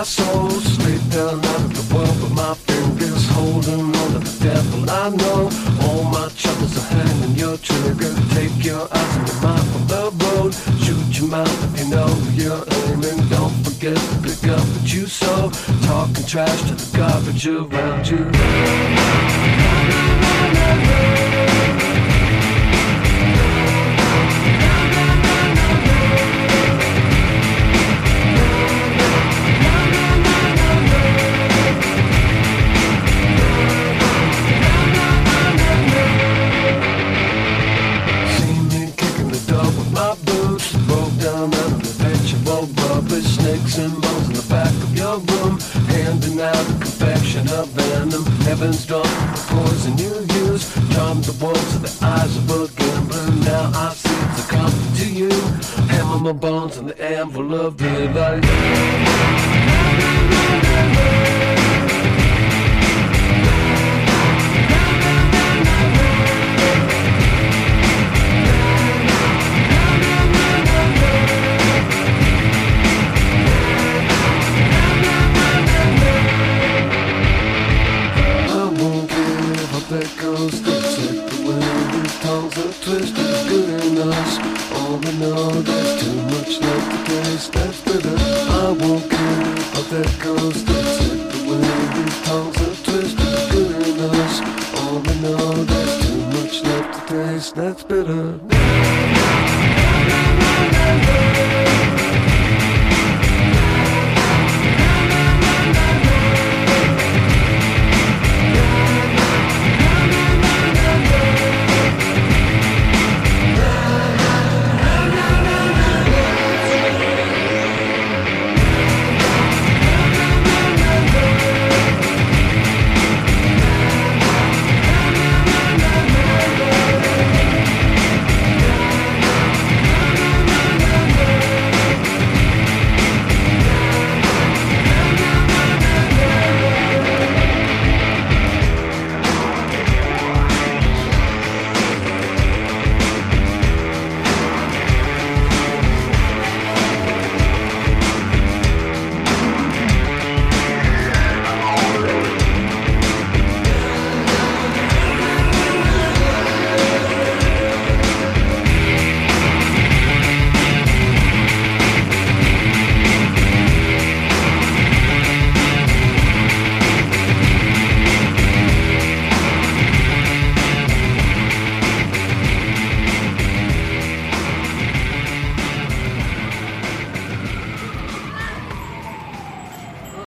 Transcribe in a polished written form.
my soul, straight down out of the world with my fingers holding on to the devil. I know all my troubles are hanging your trigger. Take your eyes and your mind from the road. Shoot your mouth if you know you're aiming. Don't forget to pick up what you sow. Talking trash to the garbage around you. Snakes and bones in the back of your room, handing out a confection of venom. Heaven's drawn the poison you use, charm the wolves of the eyes of a gambler. Now I see it's a comfort to you. Hammer my bones on the anvil of real life. That goes to take the wind, these tongues are twisted, it's good in us. All we know, there's too much left to taste, that's bitter. I won't care how that goes to take the wind, these tongues are twisted, it's good in us. All we know, there's too much left to taste, that's bitter.